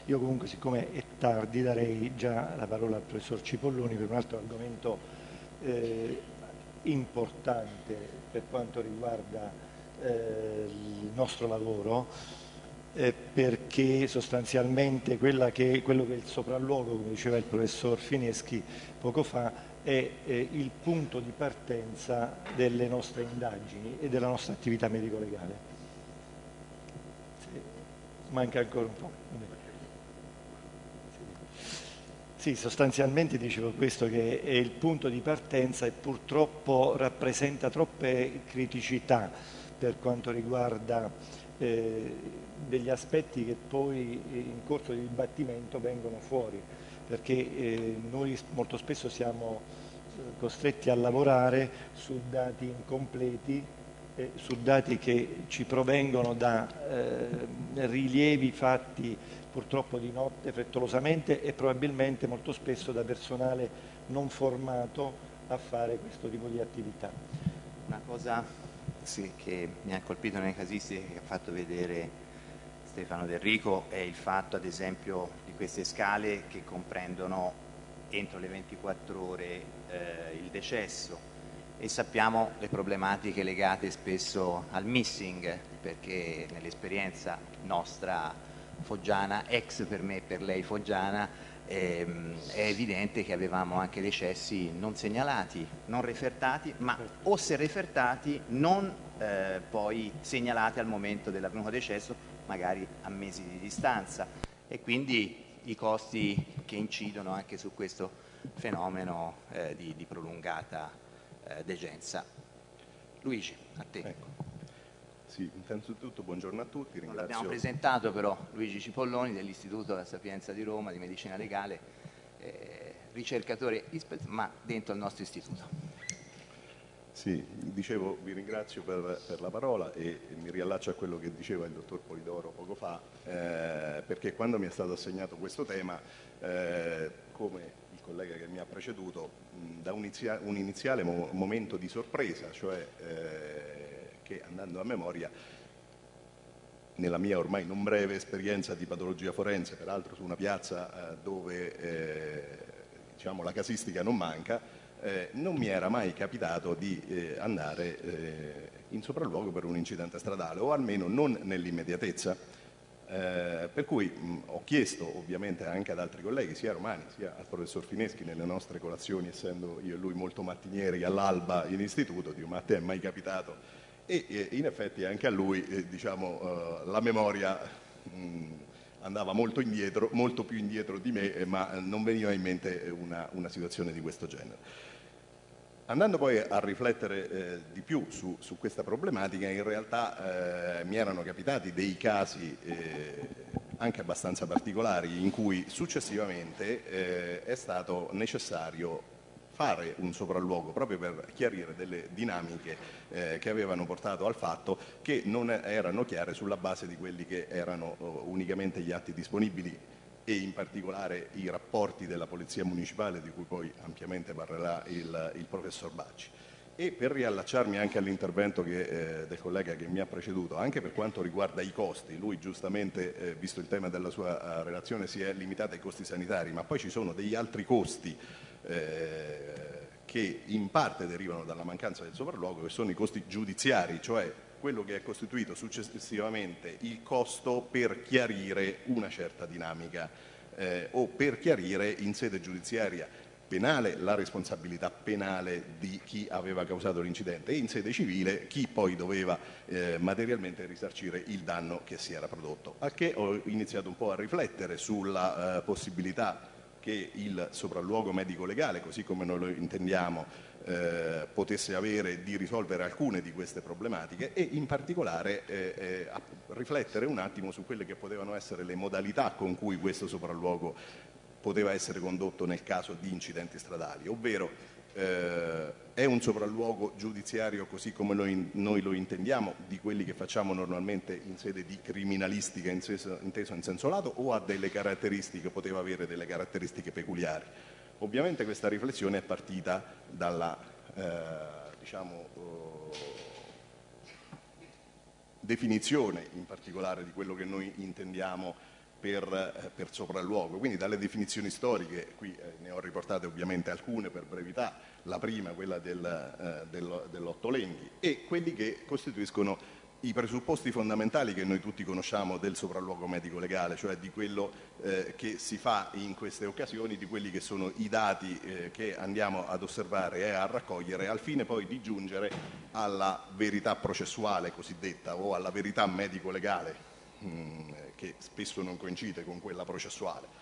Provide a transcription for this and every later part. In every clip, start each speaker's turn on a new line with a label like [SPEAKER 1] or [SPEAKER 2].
[SPEAKER 1] Io comunque, siccome è tardi, darei già la parola al professor Cipolloni per un altro argomento importante per quanto riguarda il nostro lavoro, perché sostanzialmente quello che è il sopralluogo, come diceva il professor Fineschi poco fa, è il punto di partenza delle nostre indagini e della nostra attività medico-legale. Manca ancora un po'. Sì, sostanzialmente dicevo questo, che è il punto di partenza e purtroppo rappresenta troppe criticità per quanto riguarda degli aspetti che poi in corso di dibattimento vengono fuori, perché noi molto spesso siamo costretti a lavorare su dati incompleti, su dati che ci provengono da rilievi fatti purtroppo di notte, frettolosamente, e probabilmente molto spesso da personale non formato a fare questo tipo di attività.
[SPEAKER 2] Una cosa sì, che mi ha colpito nelle casistiche che ha fatto vedere Stefano Del Rico è il fatto, ad esempio, di queste scale che comprendono entro le 24 ore il decesso, e sappiamo le problematiche legate spesso al missing, perché nell'esperienza nostra foggiana, ex per me e per lei foggiana, è evidente che avevamo anche decessi non segnalati, non refertati, ma o se refertati non poi segnalati al momento dell'avvenuto decesso, magari a mesi di distanza, e quindi i costi che incidono anche su questo fenomeno di prolungata degenza. Luigi, a te.
[SPEAKER 3] Ecco. Sì, innanzitutto buongiorno a tutti.
[SPEAKER 2] Non l'abbiamo presentato però, Luigi Cipolloni dell'Istituto della Sapienza di Roma di Medicina Legale, ricercatore ma dentro il nostro istituto.
[SPEAKER 3] Sì, dicevo, vi ringrazio per la parola e mi riallaccio a quello che diceva il dottor Polidoro poco fa, perché quando mi è stato assegnato questo tema, come il collega che mi ha preceduto, da un iniziale momento di sorpresa, cioè che, andando a memoria, nella mia ormai non breve esperienza di patologia forense, peraltro su una piazza dove diciamo, la casistica non manca, non mi era mai capitato di andare in sopralluogo per un incidente stradale, o almeno non nell'immediatezza. Per cui ho chiesto ovviamente anche ad altri colleghi, sia romani sia al professor Fineschi, nelle nostre colazioni, essendo io e lui molto mattinieri all'alba in istituto, dico: ma a te è mai capitato? E in effetti anche a lui diciamo, la memoria andava molto indietro, molto più indietro di me, ma non veniva in mente una situazione di questo genere. Andando poi a riflettere di più su questa problematica, in realtà mi erano capitati dei casi anche abbastanza particolari in cui successivamente è stato necessario fare un sopralluogo proprio per chiarire delle dinamiche che avevano portato al fatto che non erano chiare sulla base di quelli che erano unicamente gli atti disponibili e in particolare i rapporti della Polizia Municipale, di cui poi ampiamente parlerà il professor Bacci. E per riallacciarmi anche all'intervento del collega che mi ha preceduto, anche per quanto riguarda i costi, lui giustamente, visto il tema della sua relazione, si è limitato ai costi sanitari, ma poi ci sono degli altri costi che in parte derivano dalla mancanza del sopralluogo, che sono i costi giudiziari, cioè quello che è costituito successivamente il costo per chiarire una certa dinamica o per chiarire in sede giudiziaria penale la responsabilità penale di chi aveva causato l'incidente e in sede civile chi poi doveva materialmente risarcire il danno che si era prodotto. A che ho iniziato un po' a riflettere sulla possibilità che il sopralluogo medico-legale, così come noi lo intendiamo, potesse avere di risolvere alcune di queste problematiche e in particolare a riflettere un attimo su quelle che potevano essere le modalità con cui questo sopralluogo poteva essere condotto nel caso di incidenti stradali, ovvero è un sopralluogo giudiziario così come noi lo intendiamo, di quelli che facciamo normalmente in sede di criminalistica inteso in senso lato, o ha delle caratteristiche, poteva avere delle caratteristiche peculiari? Ovviamente questa riflessione è partita dalla definizione in particolare di quello che noi intendiamo per sopralluogo. Quindi dalle definizioni storiche, qui ne ho riportate ovviamente alcune per brevità, la prima quella dell'Ottolenghi, e quelli che costituiscono i presupposti fondamentali che noi tutti conosciamo del sopralluogo medico-legale, cioè di quello che si fa in queste occasioni, di quelli che sono i dati che andiamo ad osservare e a raccogliere al fine poi di giungere alla verità processuale cosiddetta o alla verità medico-legale, che spesso non coincide con quella processuale.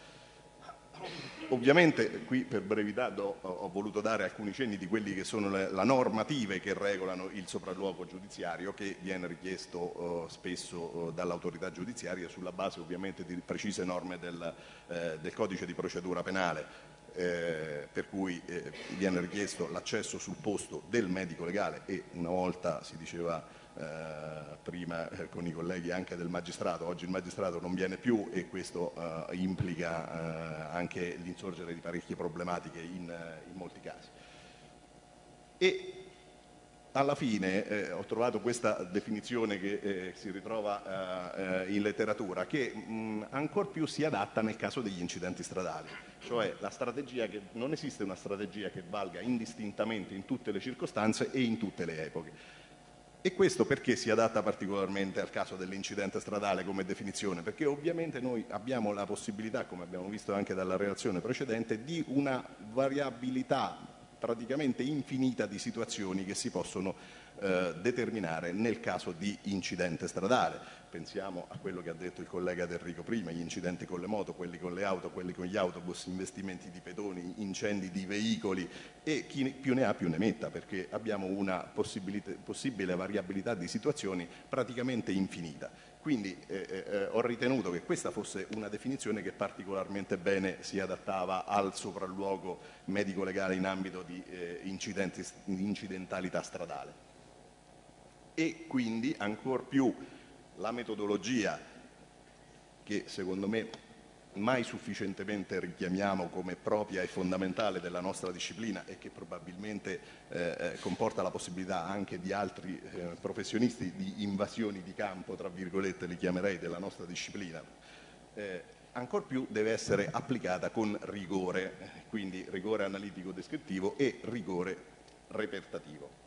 [SPEAKER 3] Ovviamente qui per brevità ho voluto dare alcuni cenni di quelli che sono le normative che regolano il sopralluogo giudiziario, che viene richiesto spesso dall'autorità giudiziaria sulla base ovviamente di precise norme del codice di procedura penale, per cui viene richiesto l'accesso sul posto del medico legale e una volta si diceva prima con i colleghi anche del magistrato, oggi il magistrato non viene più e questo implica anche l'insorgere di parecchie problematiche in molti casi. E alla fine ho trovato questa definizione che si ritrova in letteratura, che ancor più si adatta nel caso degli incidenti stradali, cioè la strategia che non esiste una strategia che valga indistintamente in tutte le circostanze e in tutte le epoche. E questo perché si adatta particolarmente al caso dell'incidente stradale come definizione? Perché ovviamente noi abbiamo la possibilità, come abbiamo visto anche dalla relazione precedente, di una variabilità praticamente infinita di situazioni che si possono determinare nel caso di incidente stradale. Pensiamo a quello che ha detto il collega Del Rico prima, gli incidenti con le moto, quelli con le auto, quelli con gli autobus, investimenti di pedoni, incendi di veicoli e chi più ne ha più ne metta, perché abbiamo una possibile variabilità di situazioni praticamente infinita. Quindi ho ritenuto che questa fosse una definizione che particolarmente bene si adattava al sopralluogo medico-legale in ambito di incidentalità stradale. E quindi ancor più la metodologia, che secondo me mai sufficientemente richiamiamo come propria e fondamentale della nostra disciplina e che probabilmente comporta la possibilità anche di altri professionisti di invasioni di campo, tra virgolette li chiamerei, della nostra disciplina, ancor più deve essere applicata con rigore, quindi rigore analitico descrittivo e rigore repertativo,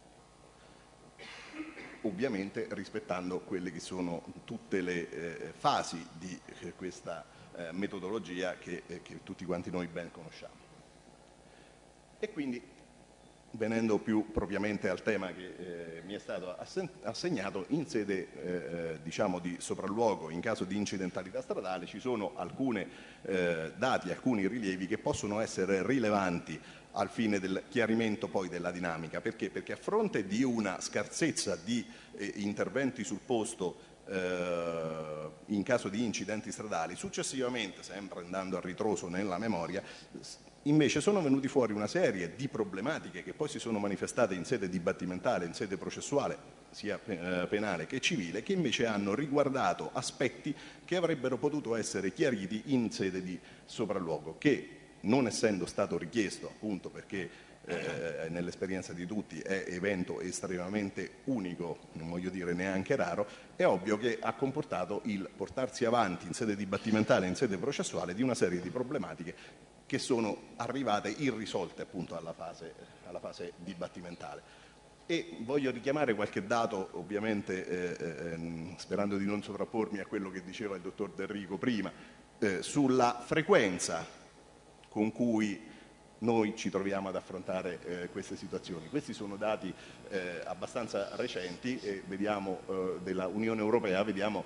[SPEAKER 3] ovviamente rispettando quelle che sono tutte le fasi di questa metodologia che tutti quanti noi ben conosciamo. E quindi, venendo più propriamente al tema che mi è stato assegnato, in sede diciamo di sopralluogo in caso di incidentalità stradale ci sono alcuni dati, alcuni rilievi che possono essere rilevanti al fine del chiarimento poi della dinamica. Perché? Perché a fronte di una scarsezza di interventi sul posto in caso di incidenti stradali, successivamente, sempre andando a ritroso nella memoria, invece sono venuti fuori una serie di problematiche che poi si sono manifestate in sede dibattimentale, in sede processuale, sia penale che civile, che invece hanno riguardato aspetti che avrebbero potuto essere chiariti in sede di sopralluogo, che non essendo stato richiesto, appunto perché nell'esperienza di tutti è evento estremamente unico, non voglio dire neanche raro, è ovvio che ha comportato il portarsi avanti in sede dibattimentale e in sede processuale di una serie di problematiche che sono arrivate irrisolte appunto alla fase dibattimentale. E voglio richiamare qualche dato, ovviamente sperando di non sovrappormi a quello che diceva il dottor Del Rico prima, sulla frequenza con cui noi ci troviamo ad affrontare queste situazioni. Questi sono dati abbastanza recenti e vediamo della Unione Europea, abbiamo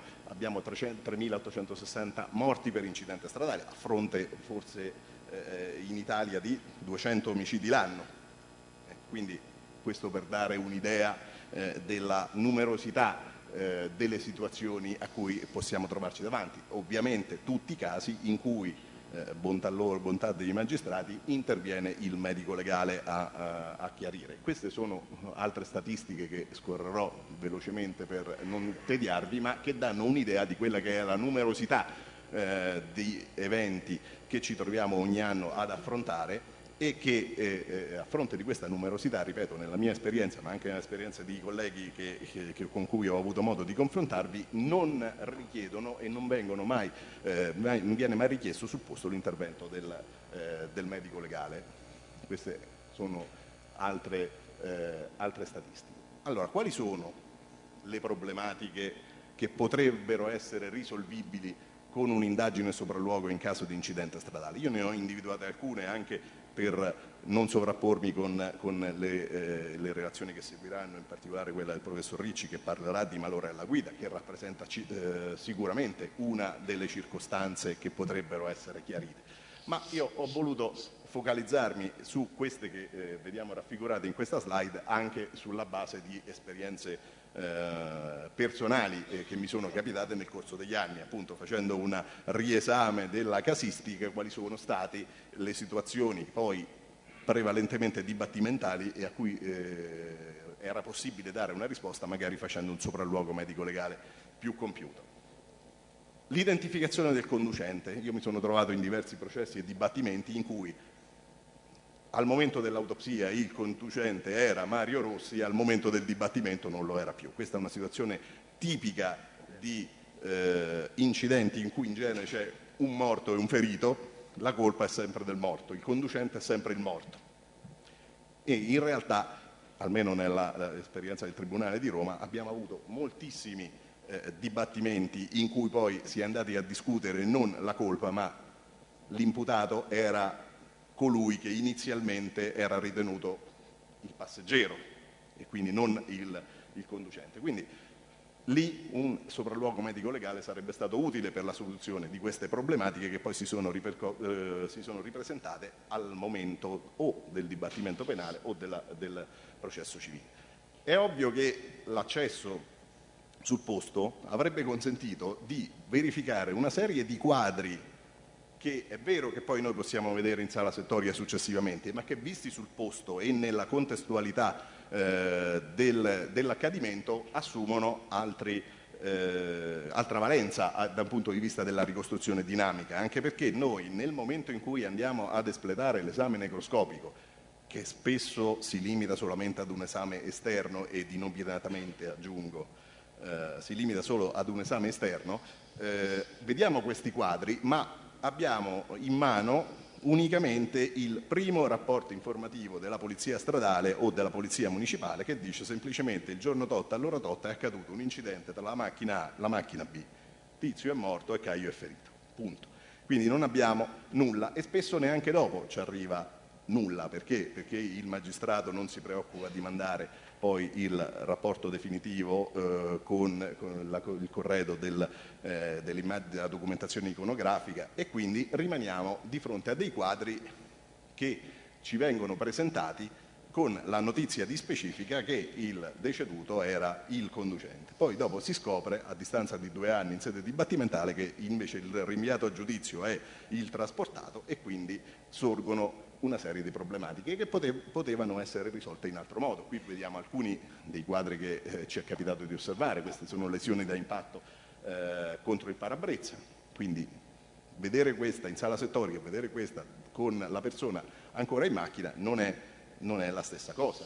[SPEAKER 3] 3.860 morti per incidente stradale, a fronte forse in Italia di 200 omicidi l'anno. Quindi questo per dare un'idea della numerosità delle situazioni a cui possiamo trovarci davanti. Ovviamente tutti i casi in cui bontà loro, bontà dei magistrati, interviene il medico legale a chiarire. Queste sono altre statistiche che scorrerò velocemente per non tediarvi, ma che danno un'idea di quella che è la numerosità di eventi che ci troviamo ogni anno ad affrontare e che a fronte di questa numerosità, ripeto, nella mia esperienza, ma anche nell'esperienza di colleghi con cui ho avuto modo di confrontarvi, non richiedono e non vengono mai, non viene mai richiesto sul posto l'intervento del medico legale. Queste sono altre statistiche. Allora, quali sono le problematiche che potrebbero essere risolvibili con un'indagine sopralluogo in caso di incidente stradale? Io ne ho individuate alcune anche per non sovrappormi con le relazioni che seguiranno, in particolare quella del professor Ricci, che parlerà di malore alla guida, che rappresenta sicuramente una delle circostanze che potrebbero essere chiarite. Ma io ho voluto focalizzarmi su queste che vediamo raffigurate in questa slide, anche sulla base di esperienze personali che mi sono capitate nel corso degli anni, appunto facendo un riesame della casistica, quali sono state le situazioni poi prevalentemente dibattimentali e a cui era possibile dare una risposta magari facendo un sopralluogo medico-legale più compiuto. L'identificazione del conducente. Io mi sono trovato in diversi processi e dibattimenti in cui al momento dell'autopsia il conducente era Mario Rossi, al momento del dibattimento non lo era più. Questa è una situazione tipica di incidenti in cui in genere c'è un morto e un ferito, la colpa è sempre del morto, il conducente è sempre il morto. E in realtà, almeno nell'esperienza del Tribunale di Roma, abbiamo avuto moltissimi dibattimenti in cui poi si è andati a discutere non la colpa, ma l'imputato era colui che inizialmente era ritenuto il passeggero e quindi non il conducente. Quindi lì un sopralluogo medico-legale sarebbe stato utile per la soluzione di queste problematiche che poi si sono ripresentate al momento o del dibattimento penale o del processo civile. È ovvio che l'accesso sul posto avrebbe consentito di verificare una serie di quadri che è vero che poi noi possiamo vedere in sala settoria successivamente, ma che visti sul posto e nella contestualità dell'accadimento assumono altra valenza da un punto di vista della ricostruzione dinamica, anche perché noi nel momento in cui andiamo ad espletare l'esame necroscopico, che spesso si limita solamente ad un esame esterno e inopinatamente, aggiungo, si limita solo ad un esame esterno, vediamo questi quadri, ma abbiamo in mano unicamente il primo rapporto informativo della polizia stradale o della polizia municipale che dice semplicemente il giorno tot, all'ora tot è accaduto un incidente tra la macchina A e la macchina B, Tizio è morto e Caio è ferito, punto. Quindi non abbiamo nulla e spesso neanche dopo ci arriva nulla, perché il magistrato non si preoccupa di mandare poi il rapporto definitivo con il corredo della documentazione iconografica e quindi rimaniamo di fronte a dei quadri che ci vengono presentati con la notizia di specifica che il deceduto era il conducente. Poi dopo si scopre, a distanza di 2 anni in sede dibattimentale, che invece il rinviato a giudizio è il trasportato e quindi sorgono una serie di problematiche che potevano essere risolte in altro modo. Qui vediamo alcuni dei quadri che ci è capitato di osservare, queste sono lesioni da impatto contro il parabrezza, quindi vedere questa in sala settoria e vedere questa con la persona ancora in macchina non è la stessa cosa.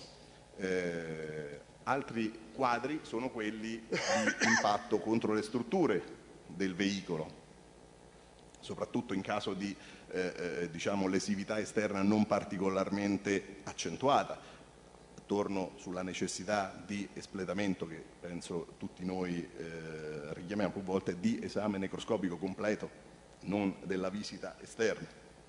[SPEAKER 3] Altri quadri sono quelli di impatto contro le strutture del veicolo, soprattutto in caso di lesività esterna non particolarmente accentuata. Torno sulla necessità di espletamento, che penso tutti noi richiamiamo più volte, di esame necroscopico completo, non della visita esterna.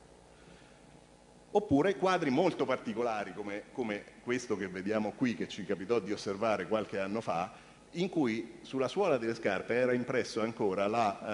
[SPEAKER 3] Oppure quadri molto particolari come questo che vediamo qui, che ci capitò di osservare qualche anno fa, in cui sulla suola delle scarpe era impresso ancora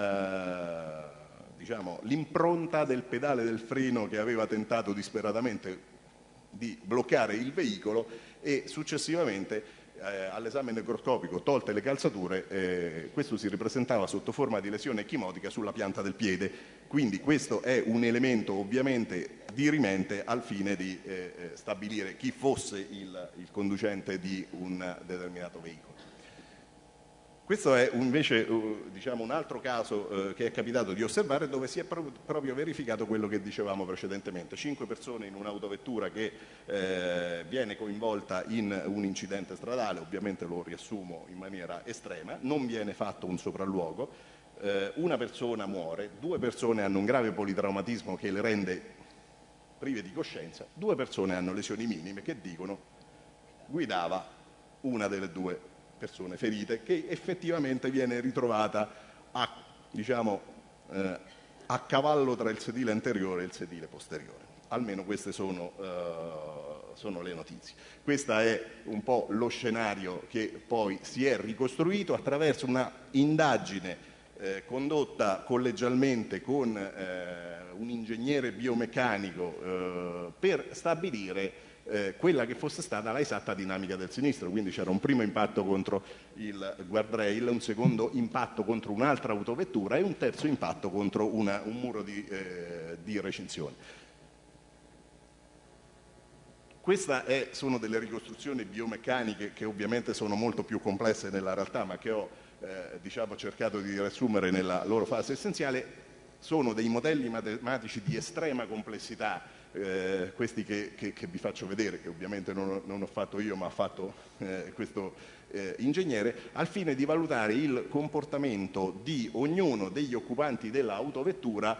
[SPEAKER 3] l'impronta del pedale del freno che aveva tentato disperatamente di bloccare il veicolo e successivamente all'esame necroscopico, tolte le calzature, questo si ripresentava sotto forma di lesione echimotica sulla pianta del piede. Quindi questo è un elemento ovviamente dirimente al fine di stabilire chi fosse il conducente di un determinato veicolo. Questo è invece diciamo, un altro caso che è capitato di osservare, dove si è proprio verificato quello che dicevamo precedentemente: 5 persone in un'autovettura che viene coinvolta in un incidente stradale, ovviamente lo riassumo in maniera estrema, non viene fatto un sopralluogo, una persona muore, 2 persone hanno un grave politraumatismo che le rende prive di coscienza, 2 persone hanno lesioni minime che dicono guidava una delle 2 persone ferite, che effettivamente viene ritrovata a cavallo tra il sedile anteriore e il sedile posteriore. Almeno queste sono le notizie. Questo è un po' lo scenario che poi si è ricostruito attraverso una indagine condotta collegialmente con un ingegnere biomeccanico per stabilire quella che fosse stata la esatta dinamica del sinistro. Quindi c'era un primo impatto contro il guardrail, un secondo impatto contro un'altra autovettura e un terzo impatto contro un muro di recinzione. Queste sono delle ricostruzioni biomeccaniche che ovviamente sono molto più complesse nella realtà, ma che ho cercato di riassumere nella loro fase essenziale. Sono dei modelli matematici di estrema complessità, questi che vi faccio vedere, che ovviamente non ho fatto io ma ha fatto questo ingegnere, al fine di valutare il comportamento di ognuno degli occupanti dell'autovettura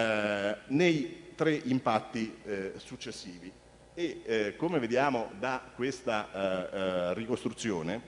[SPEAKER 3] nei 3 impatti successivi. E come vediamo da questa ricostruzione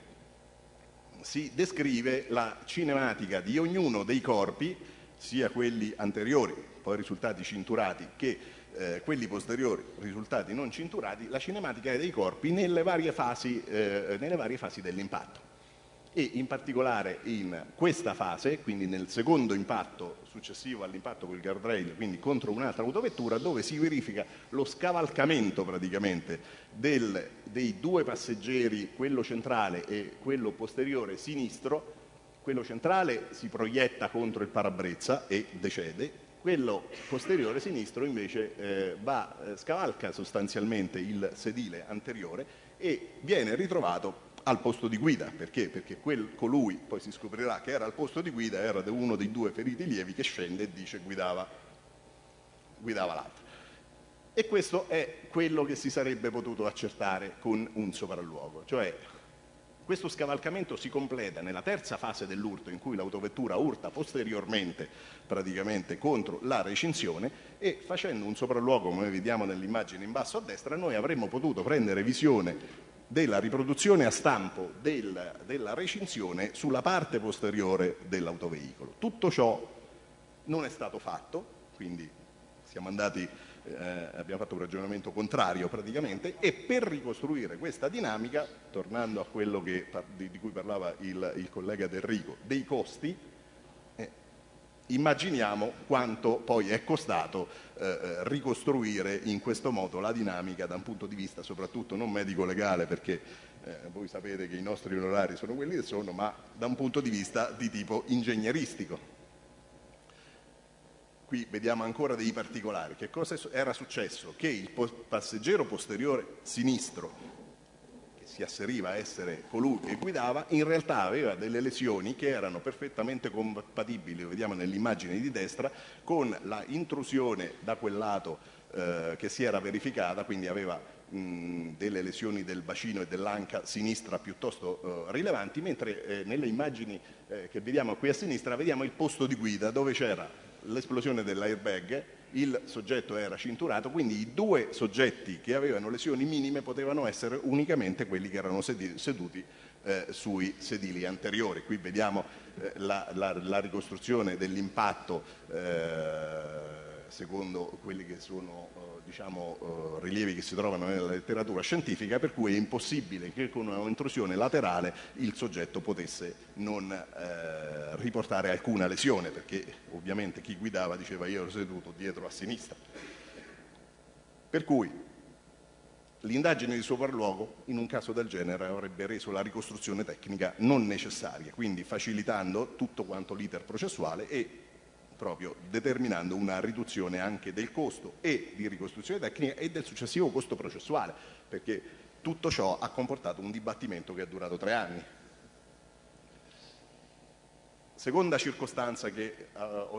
[SPEAKER 3] si descrive la cinematica di ognuno dei corpi, sia quelli anteriori, poi risultati cinturati, che quelli posteriori, risultati non cinturati, la cinematica dei corpi nelle varie fasi dell'impatto. E in particolare in questa fase, quindi nel secondo impatto successivo all'impatto con il guardrail, quindi contro un'altra autovettura, dove si verifica lo scavalcamento praticamente dei 2 passeggeri, quello centrale e quello posteriore sinistro. Quello centrale si proietta contro il parabrezza e decede, quello posteriore sinistro invece scavalca sostanzialmente il sedile anteriore e viene ritrovato al posto di guida. Perché? Perché colui, poi si scoprirà che era al posto di guida, era uno dei 2 feriti lievi che scende e dice guidava l'altro. E questo è quello che si sarebbe potuto accertare con un sopralluogo, cioè questo scavalcamento si completa nella terza fase dell'urto, in cui l'autovettura urta posteriormente praticamente contro la recinzione, e facendo un sopralluogo, come vediamo nell'immagine in basso a destra, noi avremmo potuto prendere visione della riproduzione a stampo della recinzione sulla parte posteriore dell'autoveicolo. Tutto ciò non è stato fatto, quindi abbiamo fatto un ragionamento contrario praticamente, e per ricostruire questa dinamica, tornando a quello di cui parlava il collega Del Rico, dei costi, immaginiamo quanto poi è costato ricostruire in questo modo la dinamica da un punto di vista soprattutto non medico-legale, perché voi sapete che i nostri onorari sono quelli che sono, ma da un punto di vista di tipo ingegneristico. Qui vediamo ancora dei particolari. Che cosa era successo? Che il passeggero posteriore sinistro, che si asseriva a essere colui che guidava, in realtà aveva delle lesioni che erano perfettamente compatibili, lo vediamo nell'immagine di destra, con la intrusione da quel lato che si era verificata, quindi aveva delle lesioni del bacino e dell'anca sinistra piuttosto rilevanti, mentre nelle immagini che vediamo qui a sinistra vediamo il posto di guida, dove c'era l'esplosione dell'airbag, il soggetto era cinturato, quindi i 2 soggetti che avevano lesioni minime potevano essere unicamente quelli che erano seduti sui sedili anteriori. Qui vediamo la ricostruzione dell'impatto secondo quelli che sono rilievi che si trovano nella letteratura scientifica, per cui è impossibile che con un'intrusione laterale il soggetto potesse non riportare alcuna lesione, perché ovviamente chi guidava diceva io ero seduto dietro a sinistra. Per cui l'indagine di sopralluogo in un caso del genere avrebbe reso la ricostruzione tecnica non necessaria, quindi facilitando tutto quanto l'iter processuale e proprio determinando una riduzione anche del costo e di ricostruzione tecnica e del successivo costo processuale, perché tutto ciò ha comportato un dibattimento che è durato 3 anni. Seconda circostanza che ho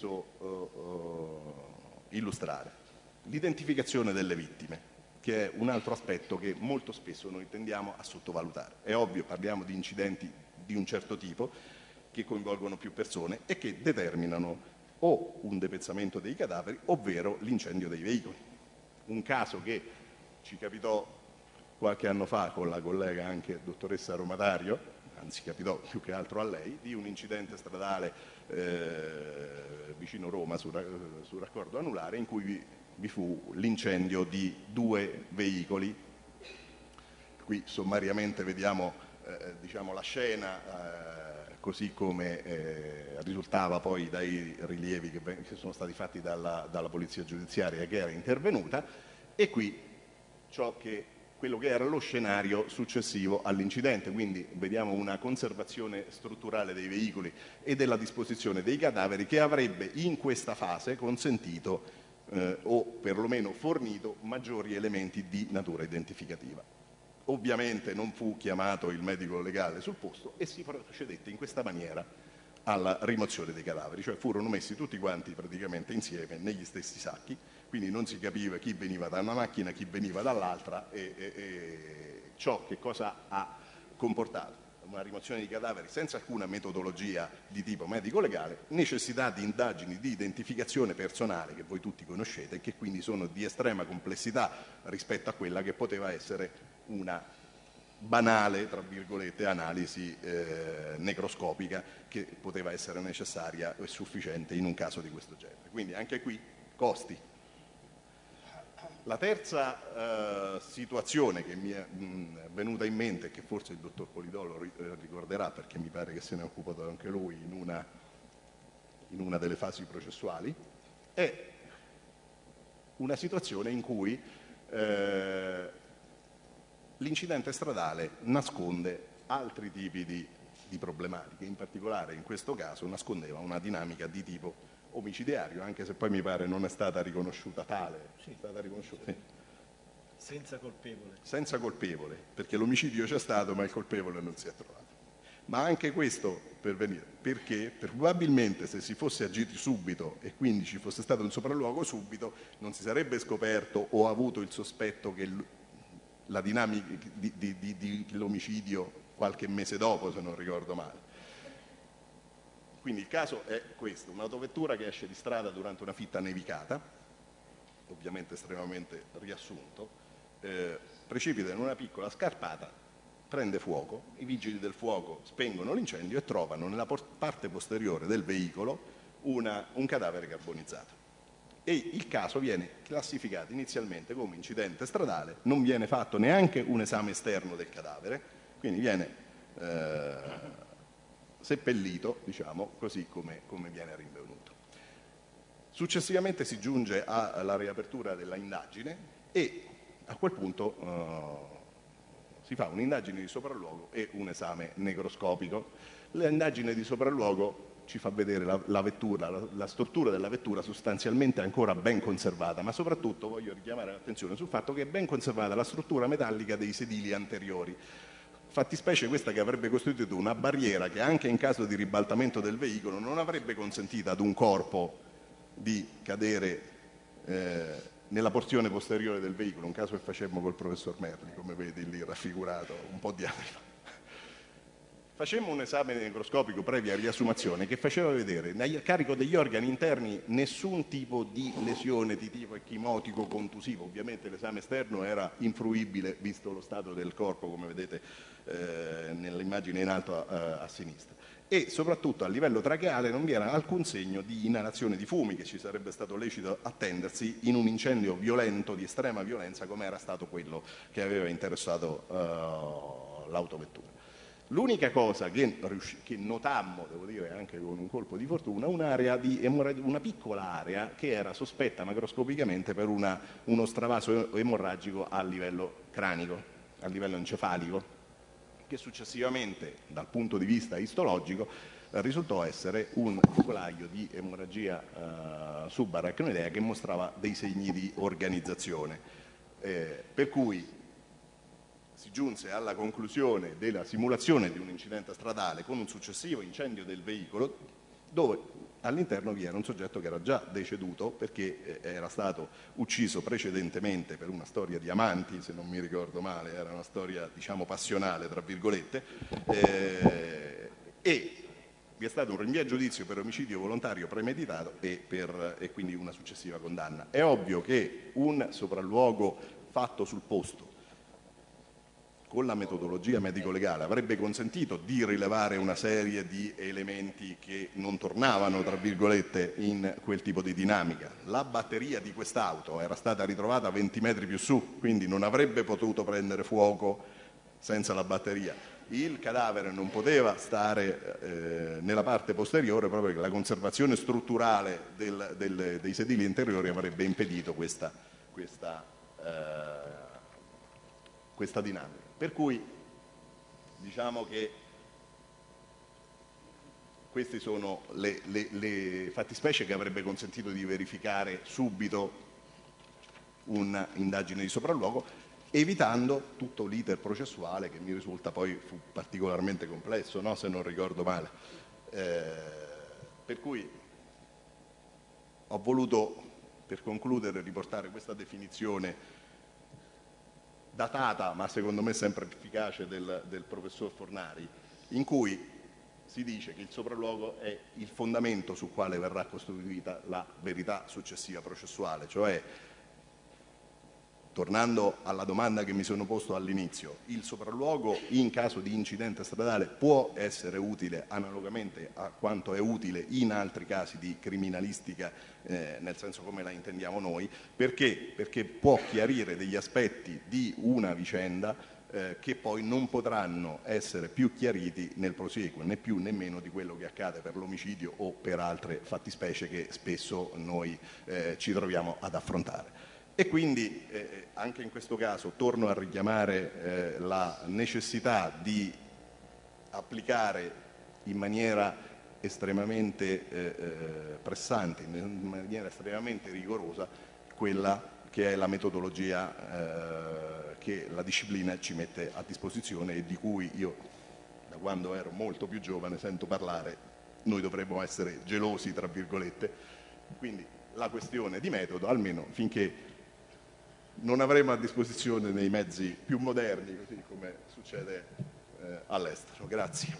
[SPEAKER 3] inteso illustrare, l'identificazione delle vittime, che è un altro aspetto che molto spesso noi tendiamo a sottovalutare. È ovvio, parliamo di incidenti di un certo tipo che coinvolgono più persone e che determinano o un depezzamento dei cadaveri, ovvero l'incendio dei veicoli. Un caso che ci capitò qualche anno fa con la collega anche dottoressa Romatario, anzi capitò più che altro a lei, di un incidente stradale vicino Roma sul raccordo anulare in cui vi fu l'incendio di 2 veicoli. Qui sommariamente vediamo diciamo, la scena così come risultava poi dai rilievi che sono stati fatti dalla polizia giudiziaria che era intervenuta, e qui quello che era lo scenario successivo all'incidente. Quindi vediamo una conservazione strutturale dei veicoli e della disposizione dei cadaveri che avrebbe in questa fase consentito o perlomeno fornito maggiori elementi di natura identificativa. Ovviamente non fu chiamato il medico legale sul posto e si procedette in questa maniera alla rimozione dei cadaveri, cioè furono messi tutti quanti praticamente insieme negli stessi sacchi, quindi non si capiva chi veniva da una macchina, chi veniva dall'altra, e ciò che cosa ha comportato? Una rimozione di cadaveri senza alcuna metodologia di tipo medico-legale, necessità di indagini di identificazione personale che voi tutti conoscete e che quindi sono di estrema complessità rispetto a quella che poteva essere una banale, tra virgolette, analisi necroscopica che poteva essere necessaria e sufficiente in un caso di questo genere. Quindi anche qui costi. La terza situazione che mi è venuta in mente, che forse il dottor Polidoro ricorderà perché mi pare che se ne è occupato anche lui in una delle fasi processuali, è una situazione in cui l'incidente stradale nasconde altri tipi di problematiche, in particolare in questo caso nascondeva una dinamica di tipo omicidiario, anche se poi mi pare non è stata riconosciuta tale.
[SPEAKER 1] Sì.
[SPEAKER 3] È stata riconosciuta, sì.
[SPEAKER 1] Senza colpevole.
[SPEAKER 3] Senza colpevole, perché l'omicidio c'è stato ma il colpevole non si è trovato. Ma anche questo per venire, perché probabilmente se si fosse agiti subito e quindi ci fosse stato un sopralluogo subito non si sarebbe scoperto o avuto il sospetto che la dinamica dell'omicidio qualche mese dopo, se non ricordo male. Quindi il caso è questo: un'autovettura che esce di strada durante una fitta nevicata, ovviamente estremamente riassunto, precipita in una piccola scarpata, prende fuoco, i vigili del fuoco spengono l'incendio e trovano nella parte posteriore del veicolo un cadavere carbonizzato. E il caso viene classificato inizialmente come incidente stradale, non viene fatto neanche un esame esterno del cadavere, quindi viene seppellito, diciamo, così come viene rinvenuto. Successivamente si giunge alla riapertura della indagine e a quel punto si fa un'indagine di sopralluogo e un esame necroscopico. L'indagine di sopralluogo ci fa vedere la vettura, la struttura della vettura sostanzialmente ancora ben conservata, ma soprattutto voglio richiamare l'attenzione sul fatto che è ben conservata la struttura metallica dei sedili anteriori, fattispecie questa che avrebbe costituito una barriera che anche in caso di ribaltamento del veicolo non avrebbe consentito ad un corpo di cadere nella porzione posteriore del veicolo, un caso che facemmo col professor Merli, come vedi lì raffigurato un po' di anni fa. Facemmo un esame necroscopico previa riassumazione che faceva vedere nel carico degli organi interni nessun tipo di lesione di tipo ecchimotico contusivo. Ovviamente l'esame esterno era infruibile visto lo stato del corpo, come vedete nell'immagine in alto a sinistra, e soprattutto a livello tracheale non vi era alcun segno di inalazione di fumi che ci sarebbe stato lecito attendersi in un incendio violento, di estrema violenza, come era stato quello che aveva interessato l'autovettura. L'unica cosa che notammo, devo dire anche con un colpo di fortuna, una piccola area che era sospetta macroscopicamente per uno stravaso emorragico a livello cranico, a livello encefalico, che successivamente dal punto di vista istologico risultò essere un focolaio di emorragia subarachnoidea che mostrava dei segni di organizzazione, per cui si giunse alla conclusione della simulazione di un incidente stradale con un successivo incendio del veicolo, dove all'interno vi era un soggetto che era già deceduto perché era stato ucciso precedentemente per una storia di amanti, se non mi ricordo male, era una storia diciamo passionale tra virgolette, e vi è stato un rinvio a giudizio per omicidio volontario premeditato e quindi una successiva condanna. È ovvio che un sopralluogo fatto sul posto con la metodologia medico-legale avrebbe consentito di rilevare una serie di elementi che non tornavano, tra virgolette, in quel tipo di dinamica. La batteria di quest'auto era stata ritrovata 20 metri più su, quindi non avrebbe potuto prendere fuoco senza la batteria. Il cadavere non poteva stare nella parte posteriore proprio perché la conservazione strutturale dei sedili interiori avrebbe impedito questa dinamica. Per cui diciamo che queste sono le fattispecie che avrebbe consentito di verificare subito un'indagine di sopralluogo, evitando tutto l'iter processuale che mi risulta poi fu particolarmente complesso, no? Se non ricordo male. Per cui ho voluto, per concludere, riportare questa definizione datata, ma secondo me sempre efficace, del professor Fornari, in cui si dice che il sopralluogo è il fondamento sul quale verrà costruita la verità successiva processuale, cioè, tornando alla domanda che mi sono posto all'inizio, il sopralluogo in caso di incidente stradale può essere utile analogamente a quanto è utile in altri casi di criminalistica, nel senso come la intendiamo noi, perché può chiarire degli aspetti di una vicenda che poi non potranno essere più chiariti nel prosieguo, né più né meno di quello che accade per l'omicidio o per altre fattispecie che spesso noi ci troviamo ad affrontare. E quindi anche in questo caso torno a richiamare la necessità di applicare in maniera estremamente pressante, in maniera estremamente rigorosa, quella che è la metodologia che la disciplina ci mette a disposizione e di cui io, da quando ero molto più giovane, sento parlare. Noi dovremmo essere gelosi, tra virgolette. Quindi la questione di metodo, almeno finché non avremo a disposizione dei mezzi più moderni, così come succede all'estero. Grazie.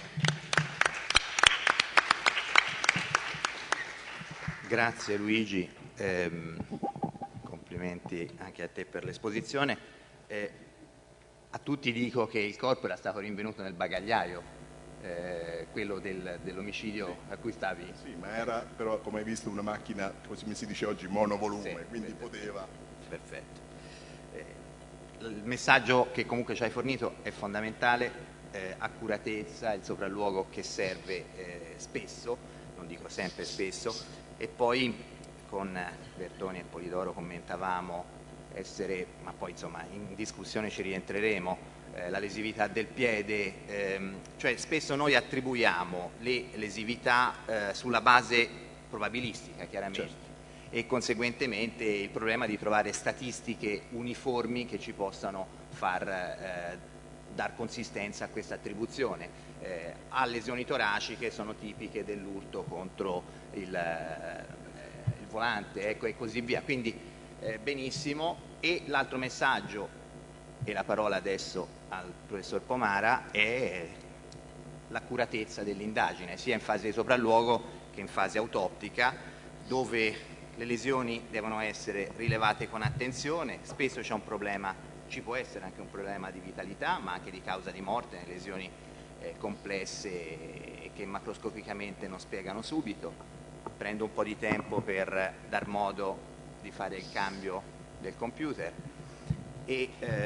[SPEAKER 2] Grazie Luigi, complimenti anche a te per l'esposizione. A tutti dico che il corpo era stato rinvenuto nel bagagliaio, quello dell'omicidio a cui stavi.
[SPEAKER 3] Sì, ma era però, come hai visto, una macchina, come si dice oggi, monovolume, sì, quindi poteva.
[SPEAKER 2] Perfetto. Il messaggio che comunque ci hai fornito è fondamentale, accuratezza, il sopralluogo che serve spesso, non dico sempre spesso, e poi con Bertoni e Polidoro commentavamo ma poi insomma in discussione ci rientreremo, la lesività del piede, cioè spesso noi attribuiamo le lesività sulla base probabilistica, chiaramente. Certo. E conseguentemente il problema di trovare statistiche uniformi che ci possano far dar consistenza a questa attribuzione. A lesioni toraciche sono tipiche dell'urto contro il volante, ecco, e così via. Quindi benissimo. E l'altro messaggio, e la parola adesso al professor Pomara, è l'accuratezza dell'indagine, sia in fase di sopralluogo che in fase autoptica, dove le lesioni devono essere rilevate con attenzione. Spesso c'è un problema, ci può essere anche un problema di vitalità, ma anche di causa di morte nelle lesioni complesse che macroscopicamente non spiegano subito. Prendo un po' di tempo per dar modo di fare il cambio del computer. E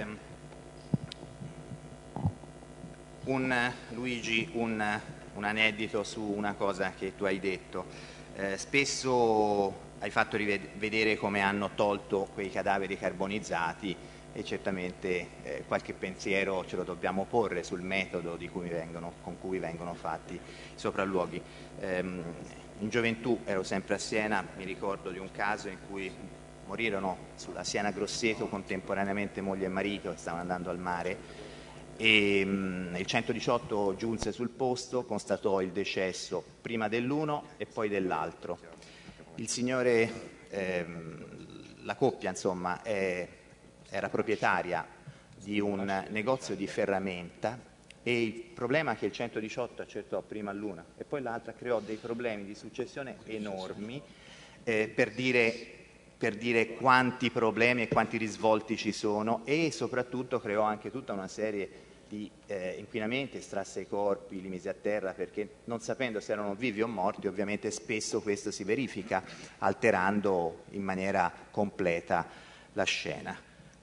[SPEAKER 2] Luigi, un aneddito su una cosa che tu hai detto. Spesso hai fatto rivedere come hanno tolto quei cadaveri carbonizzati e certamente qualche pensiero ce lo dobbiamo porre sul metodo con cui vengono fatti i sopralluoghi. In gioventù ero sempre a Siena, mi ricordo di un caso in cui morirono sulla Siena Grosseto contemporaneamente moglie e marito che stavano andando al mare, e il 118 giunse sul posto, constatò il decesso prima dell'uno e poi dell'altro. Il signore, la coppia insomma, era proprietaria di un negozio di ferramenta, e il problema che il 118 accertò prima l'una e poi l'altra creò dei problemi di successione enormi, per dire quanti problemi e quanti risvolti ci sono, e soprattutto creò anche tutta una serie di inquinamenti, estrasse i corpi, li mise a terra, perché non sapendo se erano vivi o morti ovviamente spesso questo si verifica, alterando in maniera completa la scena.